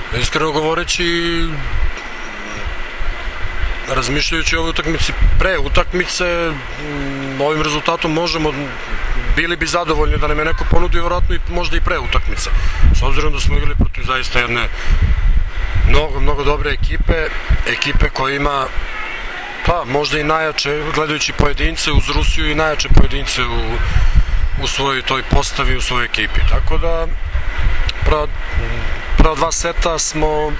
Iskreno govoreći, razmišljajući o ovoj utakmici, pre utakmice, ovim rezultatom bili bi zadovoljni da nam je neko ponudio, vjerojatno i možda i pre utakmice. S obzirom da smo igrali protiv zaista jedne mnogo dobre ekipe koja ima, pa možda i najjače, gledajući pojedince uz Rusiju, i najjače pojedince u svojoj toj postavi, u svojoj ekipi. Tako da, prva dva seta smo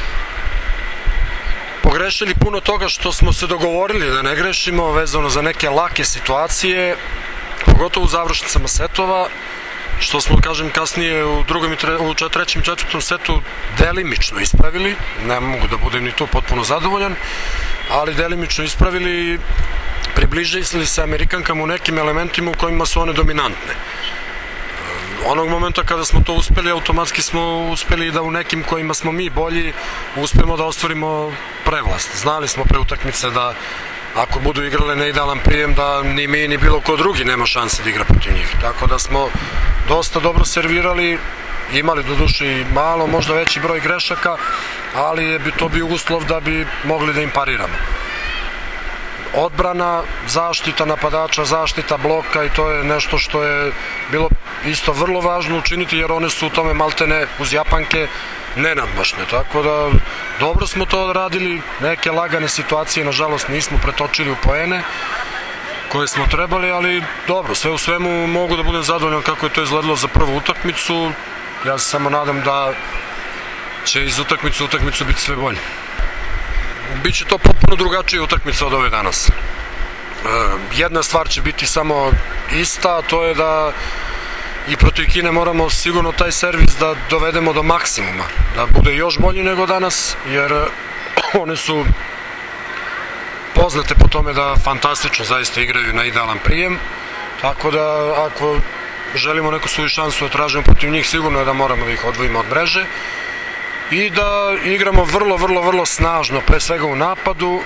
pogrešili puno toga što smo se dogovorili da ne grešimo, vezano za neke lake situacije, pogotovo u završnicama setova, što smo, kažem, kasnije u trećem i četvrtom setu delimično ispravili. Ne mogu da budem ni tu potpuno zadovoljan, ali delimično ispravili, približili se Amerikankama u nekim elementima u kojima su one dominantne. Onog momenta kada smo to uspeli, automatski smo uspeli da u nekim kojima smo mi bolji uspemo da ostvarimo prevlast. Znali smo pre utakmice da ako budu igrale neidealan prijem, da ni mi ni bilo ko drugi nema šanse da igra protiv njih. Tako da smo dosta dobro servirali, imali doduše i malo, možda veći broj grešaka, ali bi to bio uslov da bi mogli da im pariramo. Odbrana, zaštita napadača, zaštita bloka, i to je nešto što je bilo isto vrlo važno učiniti, jer one su u tome maltene uz Japanke nenadmašne. Tako da dobro smo to radili, neke lagane situacije nažalost nismo pretočili u poene koje smo trebali, ali dobro, sve u svemu mogu da budem zadovoljan kako je to izgledalo za prvu utakmicu. Ja se samo nadam da će iz utakmice u utakmicu biti sve bolje. Biće to potpuno drugačija utakmica od ove danas. Jedna stvar će biti samo ista, a to je da i protiv Kine moramo sigurno taj servis da dovedemo do maksimuma, da bude još bolji nego danas, jer one su poznate po tome da fantastično zaista igraju na idealan prijem, tako da ako želimo neku svoju šansu da tražimo protiv njih, sigurno je da moramo da ih odvojimo od mreže i da igramo vrlo snažno, pre svega u napadu,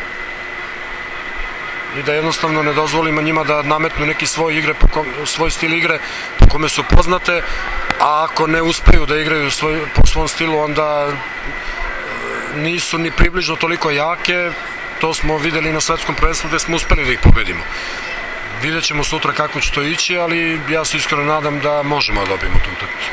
i da jednostavno ne dozvolimo njima da nametnu neki svoj stil igre po kome su poznate, a ako ne uspeju da igraju po svom stilu, onda nisu ni približno toliko jake. To smo videli na svetskom prvenstvu gde smo uspeli da ih pobedimo. Vidjet ćemo sutra kako će to ići, ali ja se iskreno nadam da možemo da dobijemo tu utakmicu.